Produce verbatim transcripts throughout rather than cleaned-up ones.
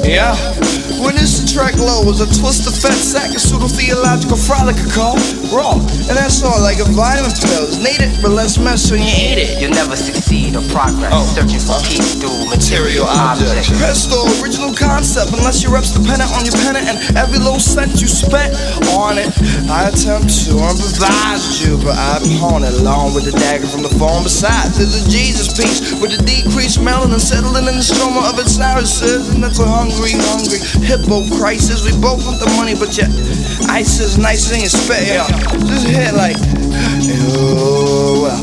Yeah. When this track low was a twist of fat sack, a pseudo-theological frolic I call raw. And that's all like a vitamin pills. Need it, but less mess when you eat it. You'll never succeed or progress, oh. searching for peace through material objects. Pesto, original concept, unless your reps dependent on your pennant and every little cent you spent on it. I attempt to improvise you, but I pawn it along with the dagger from the phone. Besides, there's a Jesus piece with the decreased melanin settling in the stroma of its irises. And that's a hungry, hungry hippo crisis. We both want the money, but yet ice is nicer than your spit. Yeah. Just hit like, oh, well,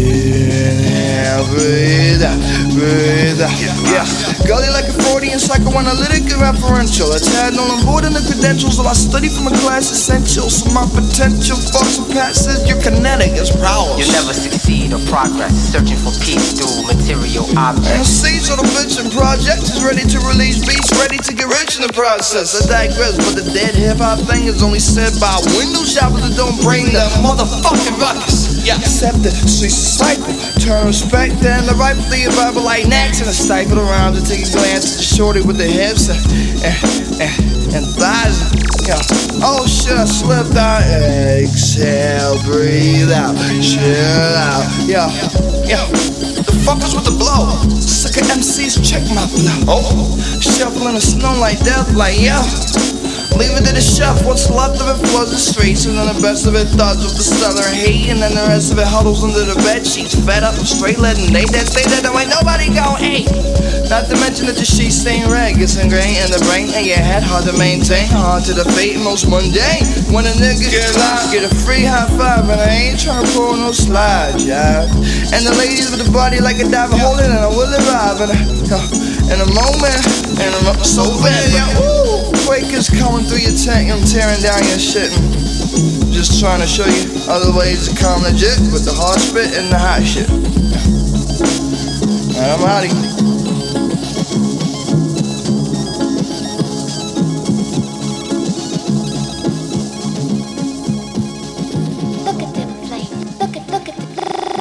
inhale, breathe out, breathe out. Yeah, gully like a Freudian psychoanalytic and referential. A tad known on board in the credentials, while I study from a class essential. So my potential for surpasses your kinetic is prowess. You'll never succeed or progress, searching for peace through material objects. And seeds of the bitchin' project is ready to release beats, ready to get rich in the process. I digress, but the dead hip-hop thing is only said by window shoppers that don't bring the motherfucking ruckus. Yeah. Accept it, sweet disciple. Turn respect and the right for your Bible like gnats and a stifle around to take a glance at the shorty with the hips and, and, and, and thighs. Yeah. Oh shit, I slipped out. Exhale, breathe out, chill out. Yeah, yeah. The fuckers with the blow. Sucker M Cs, check my flow. Oh, shuffling the snow like death, like yeah. Leave it to the chef, what's left of it flows the streets. And then the best of it thuds with the southern heat. And then the rest of it huddles under the bed sheets. Fed up and straight letting they dead stay dead. There ain't nobody gon' eat. Not to mention that the sheets stain red, gets ingrained in the brain and your head hard to maintain. Hard to the fate, most mundane. When a nigga get live, get a free high five. And I ain't tryna pull no slide, yeah. And the ladies with the body like a diver holding, and I will arrive in a, in a moment. And I'm so bad, yeah. Woo! Quakers coming through your tank, I'm tearing down your shit. And just trying to show you other ways to come legit with the hard spit and the hot shit. And I'm out of here.